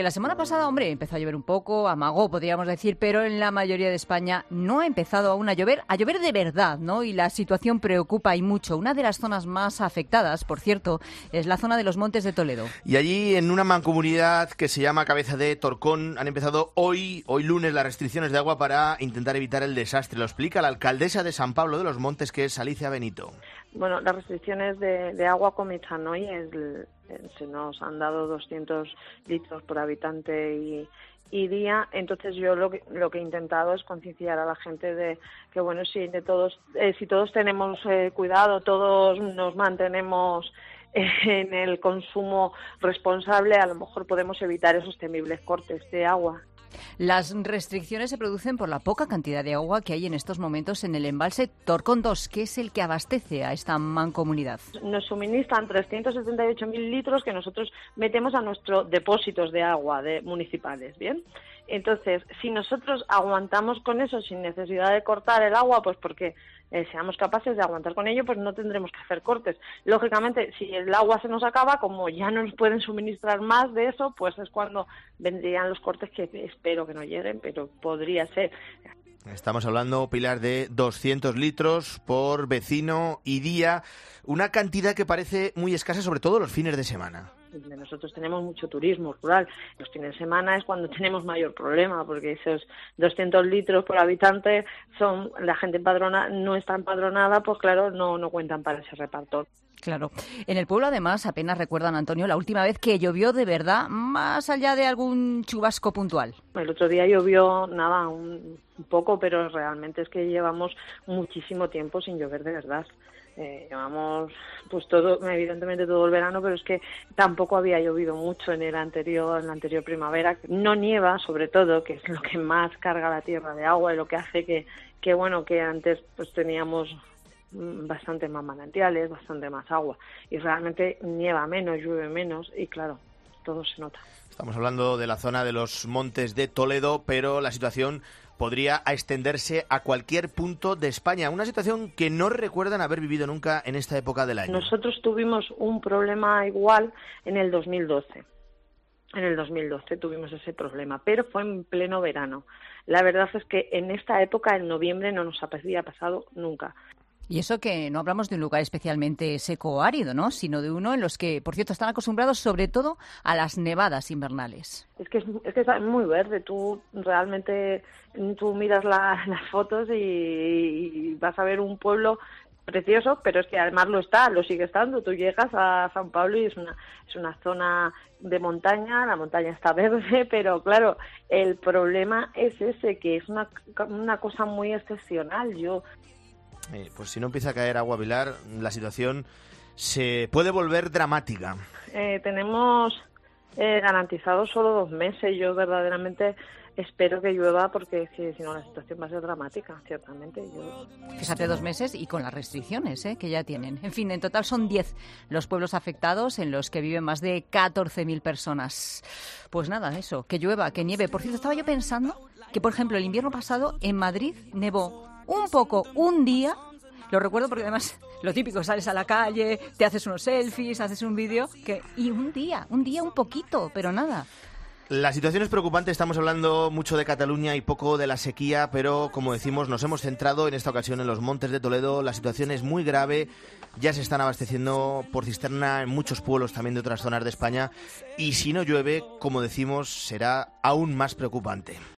La semana pasada, hombre, empezó a llover un poco, amagó, podríamos decir, pero en la mayoría de España no ha empezado aún a llover de verdad, ¿no? Y la situación preocupa y mucho. Una de las zonas más afectadas, por cierto, es la zona de los Montes de Toledo. Y allí, en una mancomunidad que se llama Cabeza de Torcón, han empezado hoy lunes, las restricciones de agua para intentar evitar el desastre. Lo explica la alcaldesa de San Pablo de los Montes, que es Alicia Benito. Bueno, las restricciones de agua comienzan hoy. Se nos han dado 200 litros por habitante y día. Entonces yo lo que he intentado es concienciar a la gente de que, bueno, si todos tenemos cuidado, todos nos mantenemos en el consumo responsable, a lo mejor podemos evitar esos temibles cortes de agua. Las restricciones se producen por la poca cantidad de agua que hay en estos momentos en el embalse Torcón 2, que es el que abastece a esta mancomunidad. Nos suministran 378.000 litros que nosotros metemos a nuestros depósitos de agua municipales, ¿bien? Entonces, si nosotros aguantamos con eso sin necesidad de cortar el agua, pues porque seamos capaces de aguantar con ello, pues no tendremos que hacer cortes. Lógicamente, si el agua se nos acaba, como ya no nos pueden suministrar más de eso, pues es cuando vendrían los cortes, que espero que no lleguen, pero podría ser. Estamos hablando, Pilar, de 200 litros por vecino y día, una cantidad que parece muy escasa, sobre todo los fines de semana. Nosotros tenemos mucho turismo rural. Los fines de semana es cuando tenemos mayor problema, porque esos 200 litros por habitante la gente no está empadronada, pues claro, no cuentan para ese reparto. Claro. En el pueblo, además, apenas recuerdan, Antonio, la última vez que llovió de verdad, más allá de algún chubasco puntual. El otro día llovió, nada, un poco, pero realmente es que llevamos muchísimo tiempo sin llover de verdad. Llevamos pues evidentemente todo el verano, pero es que tampoco había llovido mucho en la anterior primavera. No nieva, sobre todo, que es lo que más carga la tierra de agua y lo que hace que antes pues teníamos bastante más manantiales, bastante más agua, y realmente nieva menos, llueve menos, y claro, todo se nota. Estamos hablando de la zona de los Montes de Toledo, pero la situación podría extenderse a cualquier punto de España. Una situación que no recuerdan haber vivido nunca en esta época del año. Nosotros tuvimos un problema igual en el 2012. En el 2012 tuvimos ese problema, pero fue en pleno verano. La verdad es que en esta época, en noviembre, no nos había pasado nunca. Y eso que no hablamos de un lugar especialmente seco o árido, ¿no? Sino de uno en los que, por cierto, están acostumbrados sobre todo a las nevadas invernales. Es que es muy verde. Tú realmente miras las fotos y vas a ver un pueblo precioso, pero es que además lo sigue estando. Tú llegas a San Pablo y es una zona de montaña, la montaña está verde, pero claro, el problema es ese, que es una cosa muy excepcional. Pues si no empieza a caer agua, Pilar, la situación se puede volver dramática. Tenemos garantizados solo 2 meses. Yo verdaderamente espero que llueva, porque si no la situación va a ser dramática, ciertamente. Fíjate, 2 meses y con las restricciones que ya tienen. En fin, en total son 10 los pueblos afectados, en los que viven más de 14.000 personas. Pues nada, eso, que llueva, que nieve. Por cierto, estaba yo pensando que, por ejemplo, el invierno pasado en Madrid nevó un poco, un día. Lo recuerdo porque además lo típico, sales a la calle, te haces unos selfies, haces un vídeo, y un día un poquito, pero nada. La situación es preocupante, estamos hablando mucho de Cataluña y poco de la sequía, pero como decimos, nos hemos centrado en esta ocasión en los Montes de Toledo. La situación es muy grave, ya se están abasteciendo por cisterna en muchos pueblos también de otras zonas de España, y si no llueve, como decimos, será aún más preocupante.